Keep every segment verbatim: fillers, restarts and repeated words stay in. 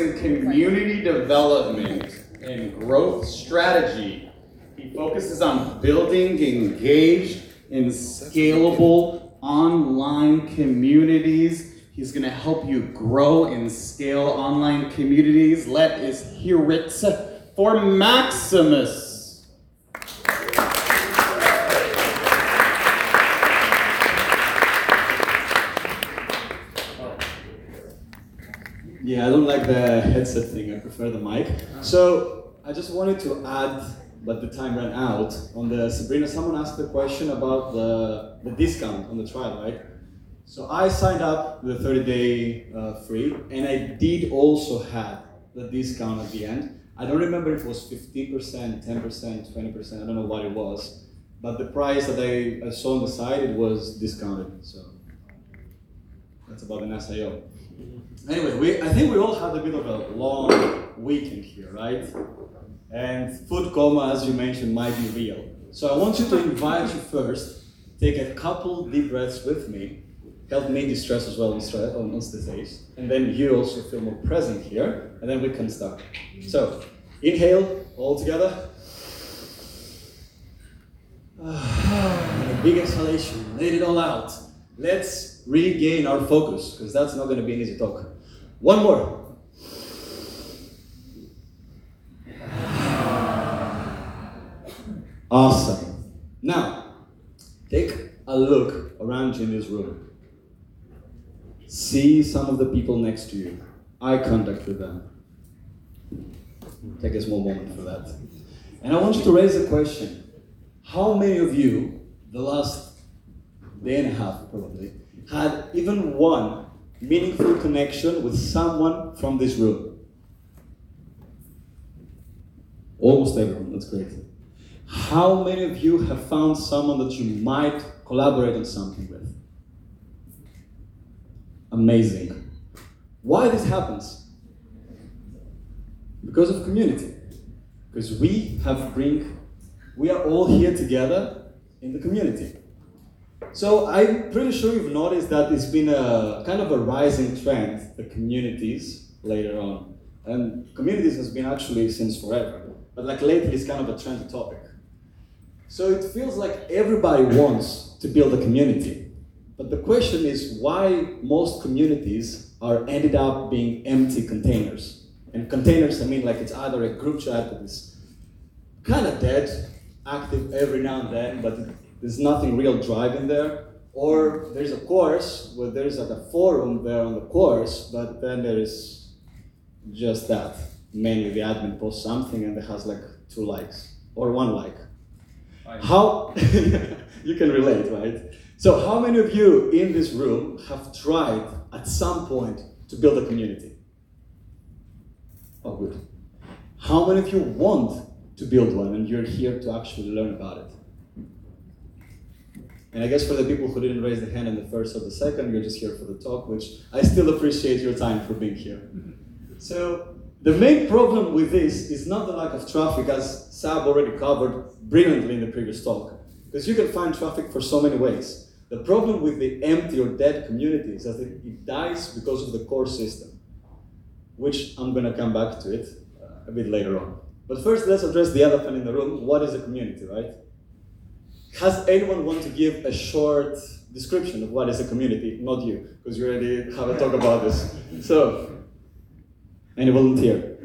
in community development and growth strategy. He focuses on building engaged and scalable online communities. He's going to help you grow and scale online communities. Let us hear it for Maximus. Yeah, I don't like the headset thing, I prefer the mic. So, I just wanted to add, but the time ran out, on the Sabrina, someone asked a question about the, the discount on the trial, right? So I signed up the thirty day uh, free, and I did also have the discount at the end. I don't remember if it was fifteen percent, ten percent, twenty percent, I don't know what it was. But the price that I, I saw on the site, it was discounted, so that's about an S I O. Anyway, we, I think we all had a bit of a long weekend here, right? And food coma, as you mentioned, might be real. So I want you to invite you first, take a couple deep breaths with me, help me distress as well on, stress, on, on stage, and then you also feel more present here, and then we can start. So, inhale, all together. And a big exhalation, let it all out. Let's regain our focus, because that's not going to be an easy talk. One more. Awesome. Now, take a look around you in this room. See some of the people next to you. Eye contact with them. Take a small moment for that. And I want you to raise a question. How many of you, the last day and a half probably, had even one meaningful connection with someone from this room? Almost everyone, that's great. How many of you have found someone that you might collaborate on something with? Amazing. Why this happens? Because of community. Because we have bring, we are all here together in the community. So I'm pretty sure you've noticed that it's been a kind of a rising trend, the communities later on. And communities has been actually since forever, but like lately it's kind of a trendy topic. So it feels like everybody wants to build a community. But the question is why most communities are ended up being empty containers. And containers, I mean like it's either a group chat that is kind of dead, active every now and then, but it, there's nothing real drive in there, or there's a course where there's like a forum there on the course, but then there is just that. Mainly the admin posts something and it has like two likes, or one like. Fine. How, you can relate, right? So how many of you in this room have tried at some point to build a community? Oh, good. How many of you want to build one and you're here to actually learn about it? And I guess for the people who didn't raise the hand in the first or the second, you're just here for the talk, which I still appreciate your time for being here. So the main problem with this is not the lack of traffic, as Sab already covered brilliantly in the previous talk, because you can find traffic for so many ways. The problem with the empty or dead community is that it dies because of the core system, which I'm going to come back to it uh, a bit later on. But first, let's address the elephant in the room. What is a community, right? Has anyone want to give a short description of what is a community? Not you, because you already have a talk about this. So, any volunteer?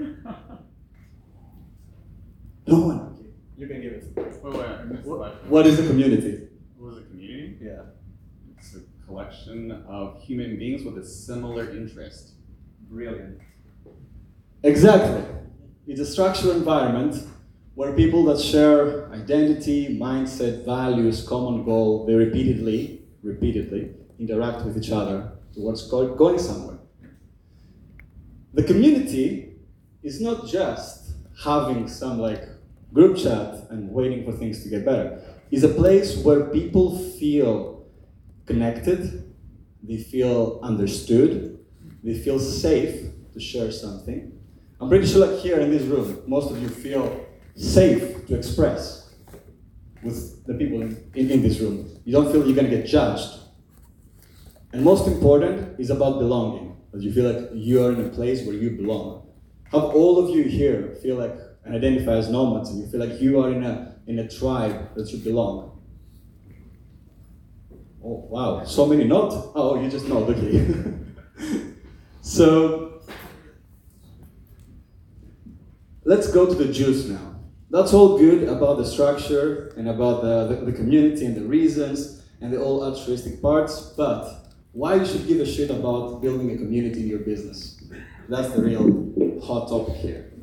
No one. You can give it. Wait, wait, I missed the question. What is a community? What is a community? Yeah. It's a collection of human beings with a similar interest. Brilliant. Exactly. It's a structured environment where people that share identity, mindset, values, common goal, they repeatedly, repeatedly interact with each other towards go- going somewhere. The community is not just having some like group chat and waiting for things to get better. It's a place where people feel connected, they feel understood, they feel safe to share something. I'm pretty sure like here in this room, most of you feel safe to express with the people in, in, in this room. You don't feel you're gonna get judged. And most important is about belonging, that you feel like you're in a place where you belong. have all of you here feel like and identify as nomads, and you feel like you are in a in a tribe that you belong? Oh wow, so many not. Oh, you just nod, okay. So let's go to the juice now. That's all good about the structure and about the, the, the community and the reasons and the all altruistic parts, but why you should give a shit about building a community in your business? That's the real hot topic here.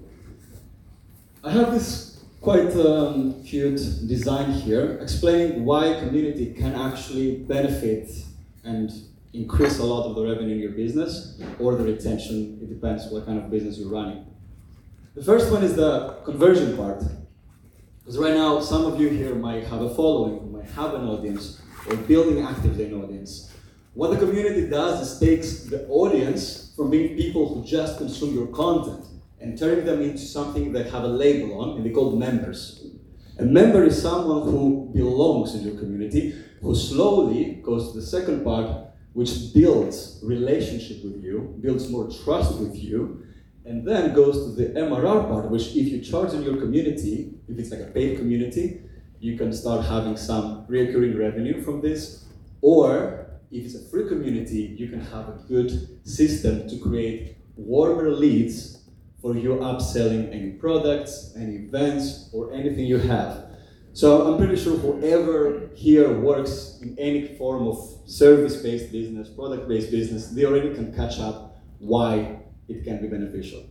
I have this quite um, cute design here explaining why community can actually benefit and increase a lot of the revenue in your business or the retention. It depends what kind of business you're running. The first one is the conversion part. Because right now, some of you here might have a following, might have an audience, or building actively an audience. What the community does is takes the audience from being people who just consume your content and turning them into something that have a label on, and they call members. A member is someone who belongs in your community, who slowly goes to the second part, which builds relationship with you, builds more trust with you, and then goes to the M R R part, which if you charge in your community, if it's like a paid community, you can start having some recurring revenue from this. Or if it's a free community, you can have a good system to create warmer leads for you upselling any products, any events, or anything you have. So I'm pretty sure whoever here works in any form of service-based business, product-based business, they already can catch up why it can be beneficial.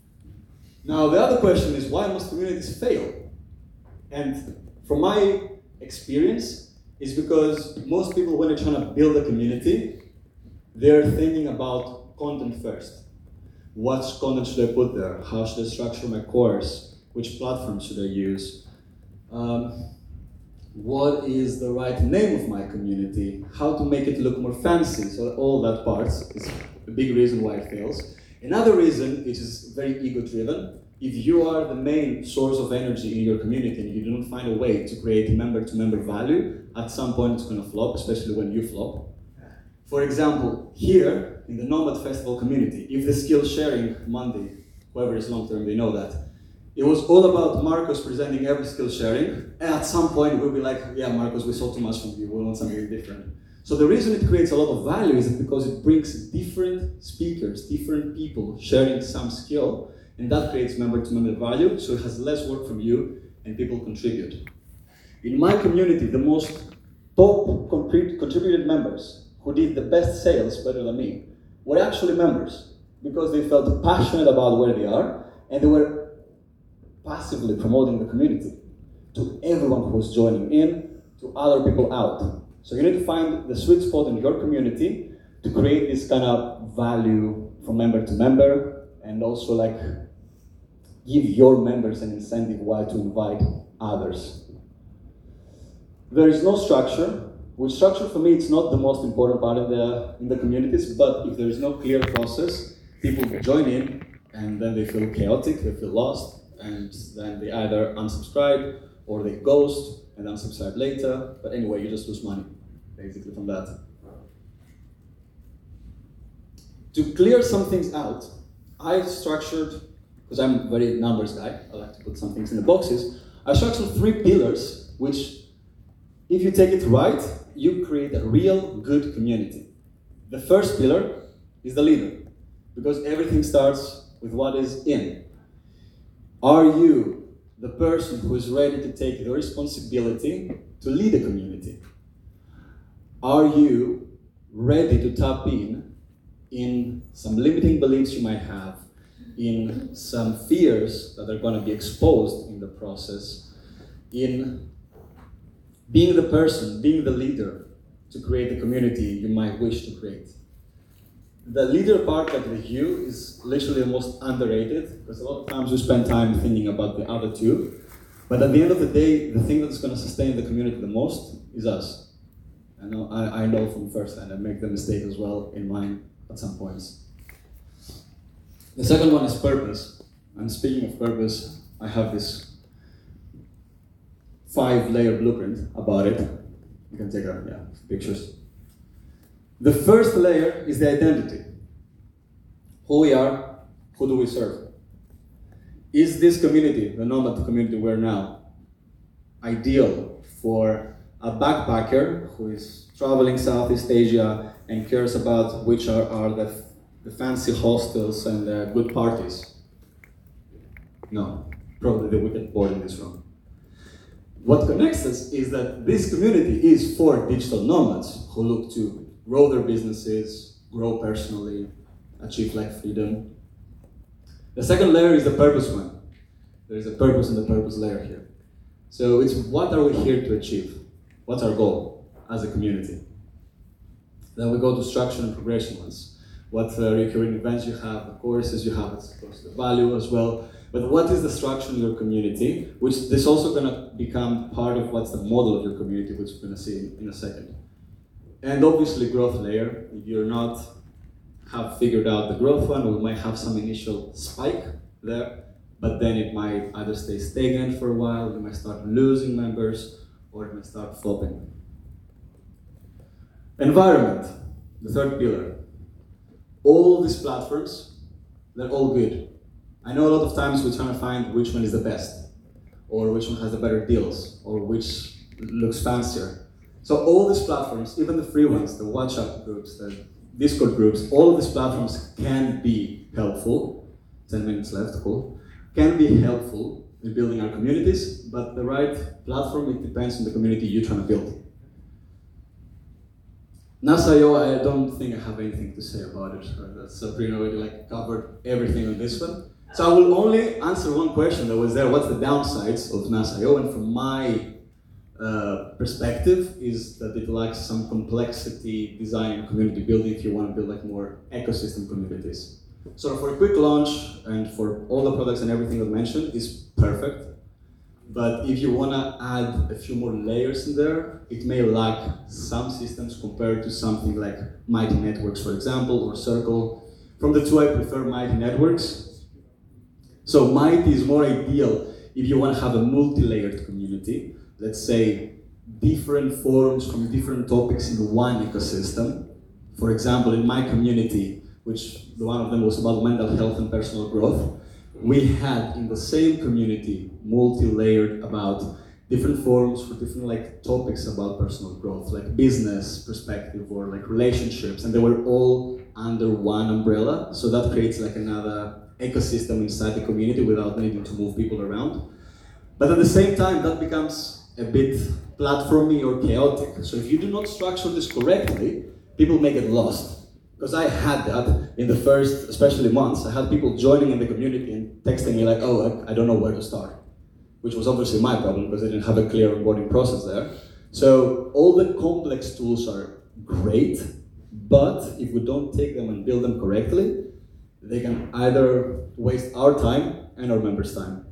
Now, the other question is, why must communities fail? And from my experience, is because most people, when they're trying to build a community, they're thinking about content first. What content should I put there? How should I structure my course? Which platform should I use? Um, what is the right name of my community? How to make it look more fancy? So all that part is a big reason why it fails. Another reason, which is very ego-driven, if you are the main source of energy in your community and you do not find a way to create member-to-member value, at some point it's going to flop, especially when you flop. For example, here in the Nomad Festival community, if the skill sharing Monday, whoever is long-term, they know that, it was all about Marcos presenting every skill sharing, and at some point we'll be like, yeah, Marcos, we saw too much from you, we want something different. So the reason it creates a lot of value is because it brings different speakers, different people sharing some skill, and that creates member-to-member value, so it has less work from you, and people contribute. In my community, the most top contrib- contributed members who did the best sales better than me were actually members, because they felt passionate about where they are, and they were passively promoting the community to everyone who was joining in, to other people out. So you need to find the sweet spot in your community to create this kind of value from member to member, and also like give your members an incentive why to invite others. There is no structure, which structure for me it's not the most important part in the in the communities, but if there is no clear process, people join in and then they feel chaotic, they feel lost, and then they either unsubscribe or they ghost and unsubscribe later, but anyway, you just lose money, basically, from that. To clear some things out, I structured, because I'm a very numbers guy, I like to put some things in the boxes, I structured three pillars, which, if you take it right, you create a real good community. The first pillar is the leader, because everything starts with what is in. Are you the person who is ready to take the responsibility to lead a community? Are you ready to tap in in some limiting beliefs you might have, in some fears that are going to be exposed in the process, in being the person, being the leader to create the community you might wish to create? The leader part, like the you, is literally the most underrated, because a lot of times we spend time thinking about the other two, but at the end of the day, the thing that's going to sustain the community the most is us. I know, I, I know from first hand, I make the mistake as well in mine at some points. The second one is purpose. And speaking of purpose, I have this five-layer blueprint about it. You can take a, yeah, pictures. The first layer is the identity. Who we are, who do we serve? is this community, the nomad community we're now, ideal for a backpacker who is traveling Southeast Asia and cares about which are, are the, the fancy hostels and the good parties? No, probably the wicked board in this room. What connects us is that this community is for digital nomads who look to grow their businesses, grow personally, achieve life freedom. The second layer is the purpose one. There is a purpose in the purpose layer here. So it's what are we here to achieve? What's our goal as a community? Then we go to structure and progression ones. What uh, recurring events you have, the courses you have, it's close to the value as well. But what is the structure in your community? Which this also gonna become part of what's the model of your community, which we're gonna see in, in a second. And obviously growth layer. If you're not have figured out the growth one, we might have some initial spike there, but then it might either stay stagnant for a while, you might start losing members, or it might start flopping. Environment, the third pillar. All these platforms, they're all good. I know a lot of times we're trying to find which one is the best, or which one has the better deals, or which looks fancier. So all these platforms, even the free ones, the WhatsApp groups, the Discord groups, all of these platforms can be helpful. ten minutes left, cool. Can be helpful in building our communities, but the right platform, it depends on the community you're trying to build. NASA dot i o, I don't think I have anything to say about it. That's Sabrina already like covered everything on this one. So I will only answer one question that was there. What's the downsides of NASA dot i o? And from my uh, perspective is that it lacks some complexity, design, and community building if you want to build like more ecosystem communities. So for a quick launch and for all the products and everything I've mentioned is perfect. But if you want to add a few more layers in there, it may lack some systems compared to something like Mighty Networks, for example, or Circle. From the two, I prefer Mighty Networks. So Mighty is more ideal if you want to have a multi-layered community. Let's say different forums from different topics in one ecosystem. For example, in my community, which one of them was about mental health and personal growth, we had in the same community multi-layered about different forums for different like topics about personal growth, like business perspective or like relationships, and they were all under one umbrella. So that creates like another ecosystem inside the community without needing to move people around. But at the same time, that becomes a bit platformy or chaotic. So if you do not structure this correctly, people may get lost. Because I had that in the first, especially months, I had people joining in the community and texting me like, oh, I, I don't know where to start. Which was obviously my problem because I didn't have a clear onboarding process there. So all the complex tools are great, but if we don't take them and build them correctly, they can either waste our time and our members' time.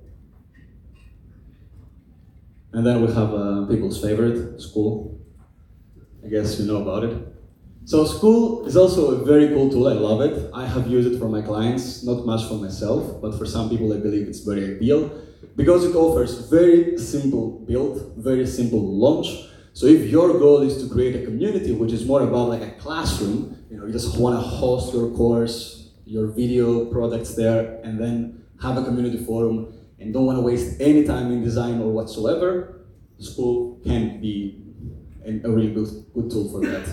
And then we have uh, people's favorite, School. I guess you know about it. So School is also a very cool tool, I love it. I have used it for my clients, not much for myself, but for some people I believe it's very ideal because it offers very simple build, very simple launch. So if your goal is to create a community which is more about like a classroom, you know, you just want to host your course, your video products there, and then have a community forum, and don't want to waste any time in design or whatsoever, School can be a really good, good tool for that.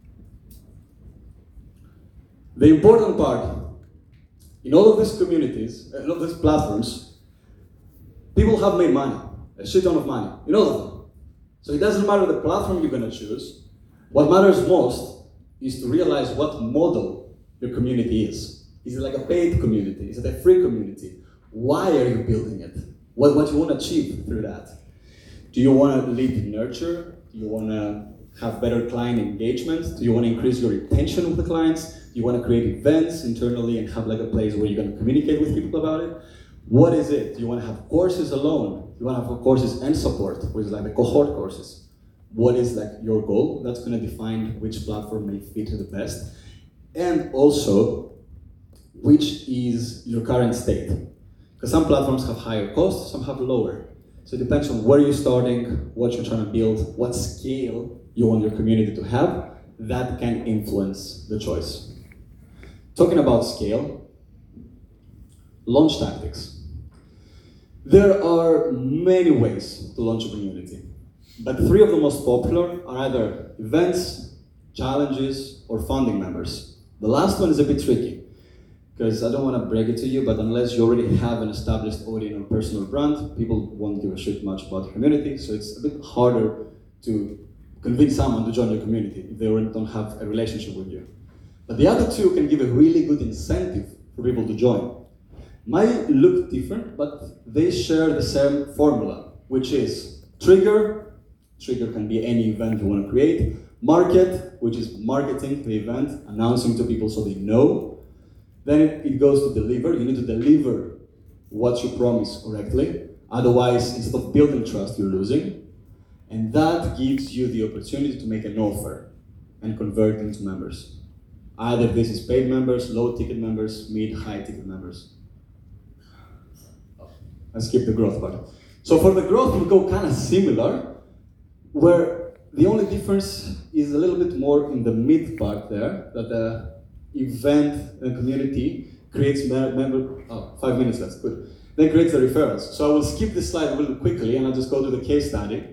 The important part, in all of these communities, in all of these platforms, people have made money, a shit ton of money, in all of them. So it doesn't matter the platform you're going to choose. What matters most is to realize what model your community is. Is it like a paid community? Is it a free community? Why are you building it? What, what do you want to achieve through that? Do you want to lead nurture? Do you want to have better client engagement? Do you want to increase your retention with the clients? Do you want to create events internally and have like a place where you're going to communicate with people about it? What is it? Do you want to have courses alone? Do you want to have courses and support, which is like the cohort courses? What is like your goal? That's going to define which platform may fit you the best. And also, which is your current state? Because some platforms have higher costs, some have lower. So it depends on where you're starting, what you're trying to build, what scale you want your community to have. That can influence the choice. Talking about scale, launch tactics. There are many ways to launch a community, but three of the most popular are either events, challenges, or founding members. The last one is a bit tricky, because I don't want to break it to you, but unless you already have an established audience or personal brand, people won't give a shit much about the community, so it's a bit harder to convince someone to join your community if they already don't have a relationship with you. But the other two can give a really good incentive for people to join. Might look different, but they share the same formula, which is trigger. Trigger can be any event you want to create. Market, which is marketing the event, announcing to people so they know. Then it, it goes to deliver. You need to deliver what you promise correctly. Otherwise, instead of building trust, you're losing. And that gives you the opportunity to make an offer and convert into members. Either this is paid members, low ticket members, mid, high ticket members. I skipped the growth part. So for the growth, we go kind of similar, where the only difference is a little bit more in the mid part there, that the event and community creates member, oh, five minutes left, good. Then creates the referrals. So I will skip this slide really quickly and I'll just go to the case study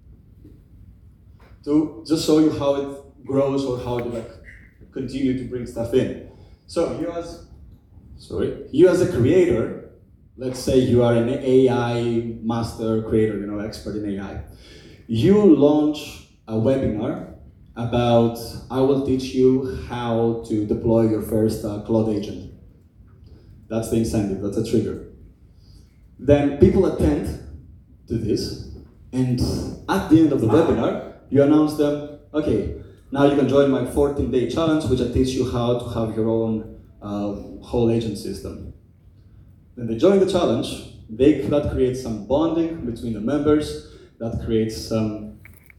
to just show you how it grows or how to like continue to bring stuff in. So you as, sorry, you as a creator, let's say you are an A I master creator, you know, expert in A I. You launch a webinar about, I will teach you how to deploy your first uh, Claude agent. That's the incentive, that's a trigger. Then people attend to this, and at the end of the webinar, you announce them, okay, now you can join my fourteen day challenge, which I teach you how to have your own uh, whole agent system. Then they join the challenge, they, that creates some bonding between the members, that creates some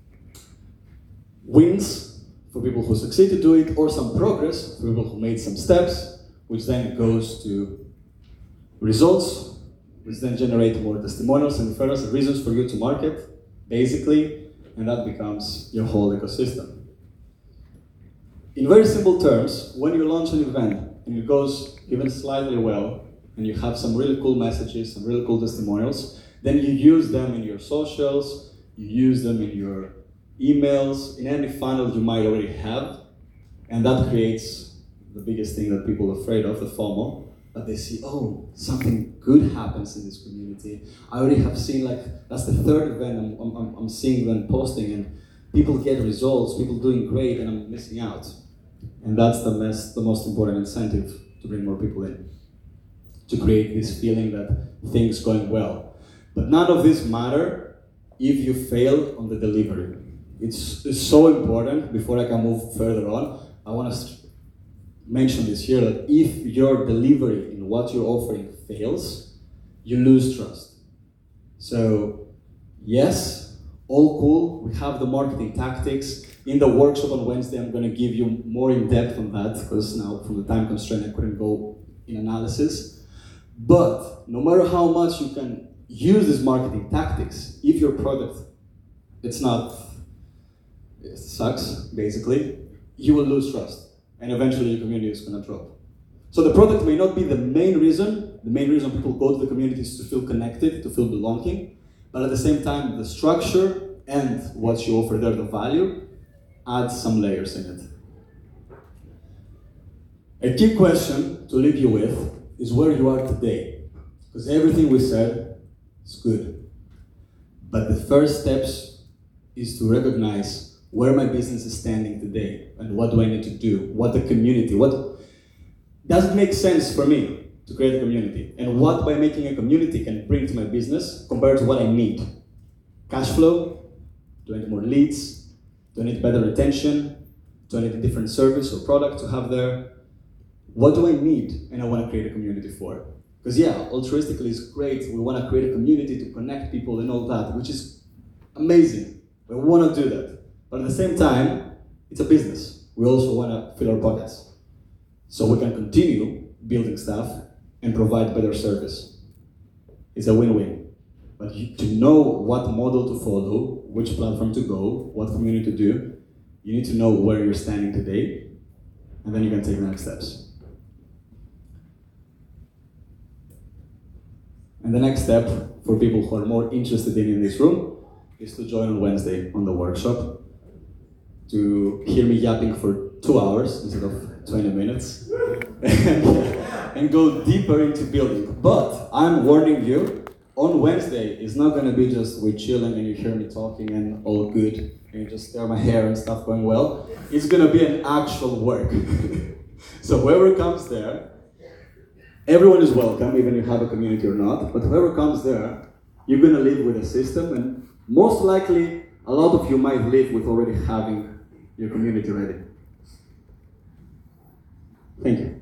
wins for people who succeed to do it, or some progress for people who made some steps, which then goes to results, which then generate more testimonials and referrals and reasons for you to market, basically, and that becomes your whole ecosystem. In very simple terms, when you launch an event and it goes even slightly well, and you have some really cool messages, some really cool testimonials, then you use them in your socials, you use them in your emails, in any funnel you might already have, and that creates the biggest thing that people are afraid of, the FOMO, but they see, oh, something good happens in this community. I already have seen, like, that's the third event I'm, I'm, I'm seeing them posting, and people get results, people doing great, and I'm missing out. And that's the, best, the most important incentive to bring more people in, to create this feeling that things going well. But none of this matter if you fail on the delivery. It's, it's so important, before I can move further on, I want to mention this here, that if your delivery in what you're offering fails, you lose trust. So yes, all cool, we have the marketing tactics. In the workshop on Wednesday, I'm going to give you more in depth on that, because now from the time constraint, I couldn't go in analysis. But no matter how much you can use these marketing tactics, if your product, it's not, it sucks, basically, you will lose trust. And eventually your community is going to drop. So the product may not be the main reason. The main reason people go to the community is to feel connected, to feel belonging. But at the same time, the structure and what you offer there, the value, adds some layers in it. A key question to leave you with is where you are today. Because everything we said is good. But the first steps is to recognize where my business is standing today and what do I need to do, what the community, what does it make sense for me to create a community, and what by making a community can bring to my business compared to what I need. Cash flow, do I need more leads, do I need better retention, do I need a different service or product to have there? What do I need and I want to create a community for? Because yeah, altruistically is great, we want to create a community to connect people and all that, which is amazing, we want to do that. But at the same time, it's a business. We also want to fill our pockets. So we can continue building stuff and provide better service. It's a win-win. But you, to know what model to follow, which platform to go, what community to do, you need to know where you're standing today, and then you can take the next steps. And the next step for people who are more interested in, in this room is to join on Wednesday on the workshop, to hear me yapping for two hours instead of twenty minutes, and, and go deeper into building. But I'm warning you, on Wednesday, it's not gonna be just we chilling and you hear me talking and all good, and you just stare at my hair and stuff going well. It's gonna be an actual work. So whoever comes there, everyone is welcome, even if you have a community or not, but whoever comes there, you're gonna live with a system, and most likely, a lot of you might live with already having your community ready. Thank you.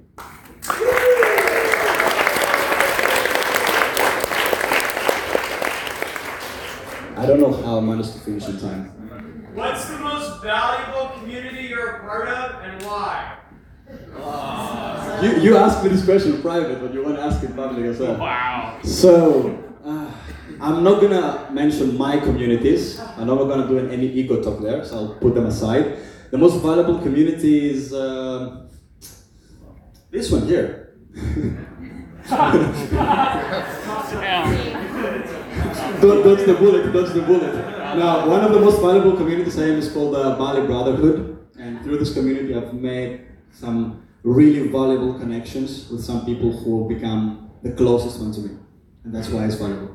I don't know how I managed to finish in time. What's the most valuable community you're a part of and why? You, you asked me this question in private, but you want to ask in public as well. Wow. So, uh, I'm not gonna mention my communities. I'm not gonna do any ego talk there, so I'll put them aside. The most valuable community is uh, this one here. Don't dodge the bullet, dodge the bullet. Now, one of the most valuable communities I am is called the Bali Brotherhood, and through this community I've made some really valuable connections with some people who have become the closest one to me, and that's why it's valuable.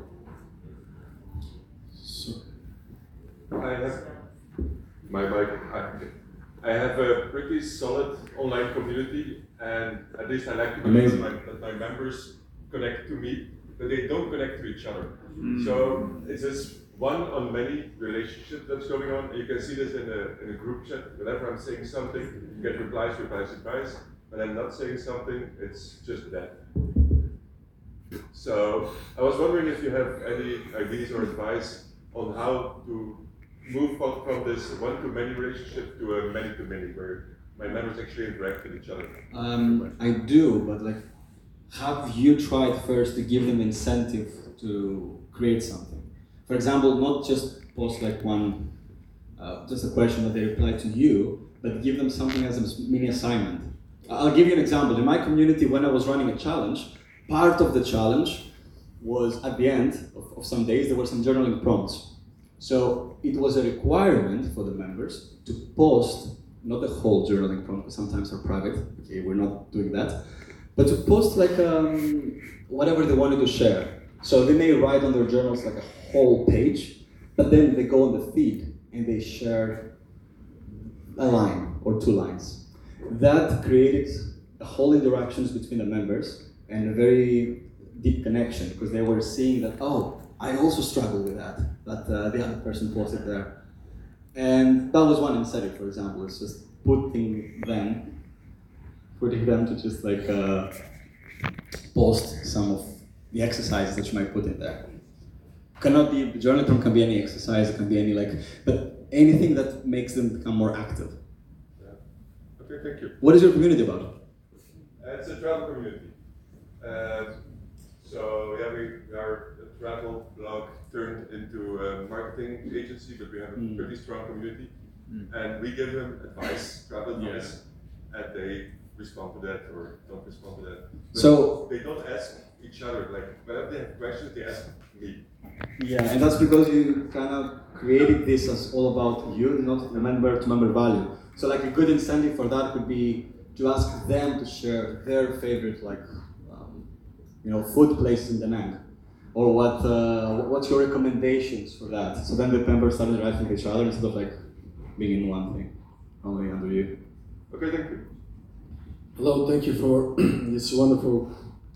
So, I have my mic. I, I have a pretty solid online community, and at least I like to believe that my, that my members connect to me, but they don't connect to each other. Mm. So it's this one-on-many relationship that's going on, and you can see this in a, in a group chat. Whenever I'm saying something, you get replies, replies, replies. When I'm not saying something, it's just that. So I was wondering if you have any ideas or advice on how to move on from this one-to-many relationship to a many-to-many, where my members actually interact with each other. Um, I do, but like, have you tried first to give them incentive to create something? For example, not just post like one, uh, just a question that they reply to you, but give them something as a mini assignment. I'll give you an example. In my community, when I was running a challenge, part of the challenge was at the end of, of some days, there were some journaling prompts. So it was a requirement for the members to post, not the whole journaling prompt, sometimes are private, okay, we're not doing that, but to post like um, whatever they wanted to share. So they may write on their journals like a whole page, but then they go on the feed and they share a line or two lines. That created a whole interactions between the members and a very deep connection, because they were seeing that, oh, I also struggle with that, that uh, the other person posted there. And that was one incentive, for example, is just putting them, putting them to just like uh, post some of the exercises that you might put in there. Cannot be, the journaling prompt can be any exercise, it can be any like, but anything that makes them become more active. Yeah. Okay, thank you. What is your community about? Uh, it's a travel community. Uh, so yeah, we, we are a travel blog turned into a marketing agency, but we have a mm. pretty strong community. Mm. And we give them advice, travel advice, yeah. and they respond to that or don't respond to that. But so they don't ask each other, like whenever they have questions, they ask me. Yeah, and that's because you kind of created this as all about you, not member to member value. So like a good incentive for that could be to ask them to share their favorite, like, um, you know, food places in Da Nang, or what, uh, what's your recommendations for that? So then the members started writing with each other instead of like being in one thing, only under you. Okay, thank you. Hello, thank you for this wonderful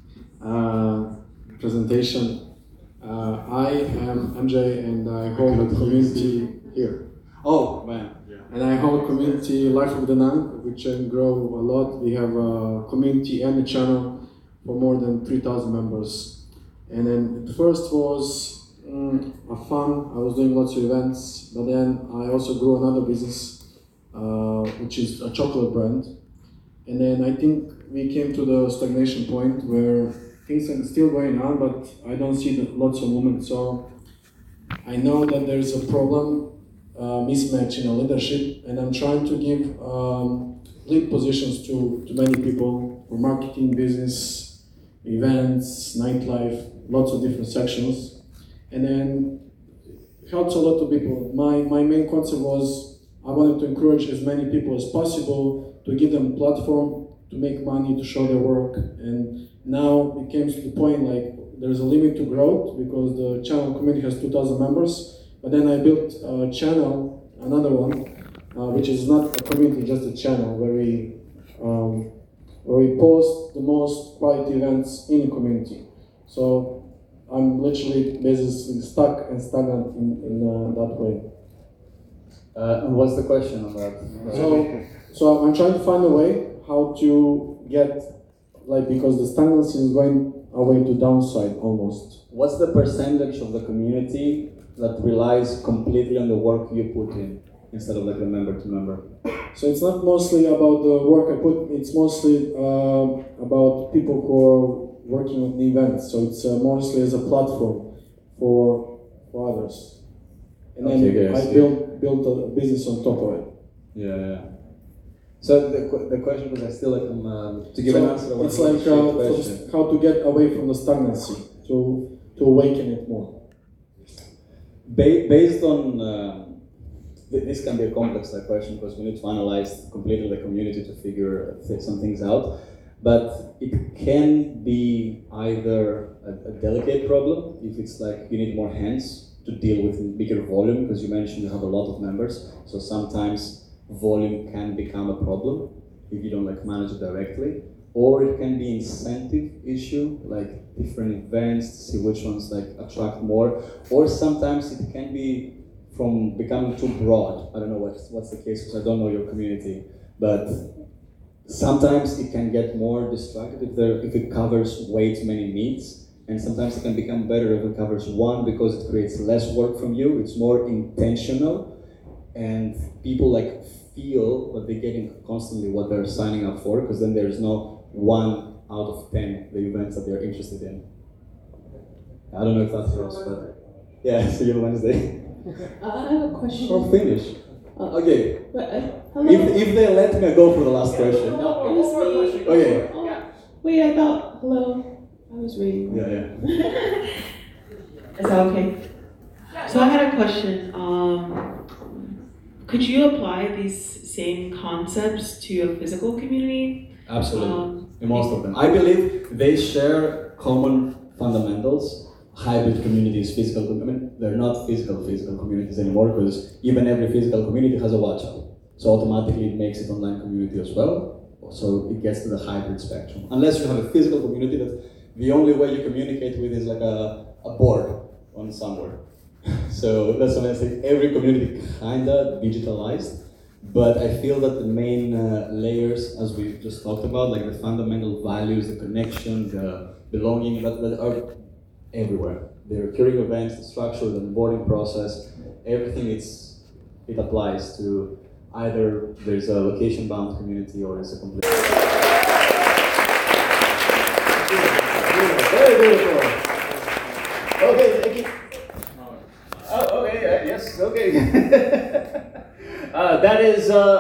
uh, presentation. Uh, I am M J and I hold a community here. Oh, man. Yeah. And I hold community Life of Da Nang, which can grow a lot. We have a community and a channel for more than three thousand members. And then the first was mm, a fun. I was doing lots of events, but then I also grew another business, uh, which is a chocolate brand. And then I think we came to the stagnation point where things are still going on, but I don't see the, lots of movement. So I know that there is a problem, uh, mismatch in the leadership, and I'm trying to give um, lead positions to, to many people for marketing, business, events, nightlife, lots of different sections, and then it helps a lot of people. My, my main concept was I wanted to encourage as many people as possible to give them a platform to make money, to show their work, and now it came to the point like there's a limit to growth because the channel community has two thousand members, but then I built a channel, another one, uh, which is not a community, just a channel where we um, where we post the most quality events in the community. So I'm literally basically stuck and stagnant in, in uh, that way. Uh, and what's the question on that? So, so I'm trying to find a way how to get, like, because the stagnancy is going away to downside almost. What's the percentage of the community that relies completely on the work you put in instead of like a member to member? So it's not mostly about the work I put, it's mostly uh, about people who are working on the events. So it's uh, mostly as a platform for, for others. And then Okay, okay, I I see. built, built a business on top of it. Yeah, yeah. So the, que- the question was I still like um, um, to give So an answer. I want it's to like shape uh, the for question. the- how to get away from the stagnancy, to, to awaken it more. Ba- based on um, th- this can be a complex uh, question because we need to analyze completely the community to figure th- some things out. But it can be either a, a delicate problem if it's like you need more hands to deal with bigger volume, because you mentioned you have a lot of members, so sometimes volume can become a problem if you don't like manage it directly. Or it can be incentive issue, like different events to see which ones like attract more. Or sometimes it can be from becoming too broad. I don't know what's what's the case because I don't know your community, but sometimes it can get more distracted if there if it covers way too many needs. And sometimes it can become better if it covers one because it creates less work from you. It's more intentional, and people like feel that they're getting constantly what they're signing up for, because then there's no one out of ten the events that they're interested in. I don't know if that's yours, but yeah, see you on Wednesday. Uh, I have a question. Or finish. Uh, Okay. but, uh, hello? If, if they let me, I go for the last question. No, it was me. Okay. Oh, wait, I thought, hello. I was reading. Yeah, yeah. Is that okay? So I had a question. Um, could you apply these same concepts to a physical community? Absolutely. Um, In most of them. I believe they share common fundamentals. Hybrid communities, physical communities, they're not physical physical communities anymore because even every physical community has a WhatsApp. So automatically it makes it online community as well. So it gets to the hybrid spectrum. Unless you have a physical community that the only way you communicate with is like a, a board on somewhere. So that's why I say every community kinda digitalized. But I feel that the main uh, layers, as we just talked about, like the fundamental values, the connection, the belonging, that, that are everywhere. The recurring events, the structure, the onboarding process, everything it's, it applies to either there's a location-bound community or it's a complete... Very beautiful. Okay, thank you. Oh, okay, uh, yes, okay. uh, that is... Uh,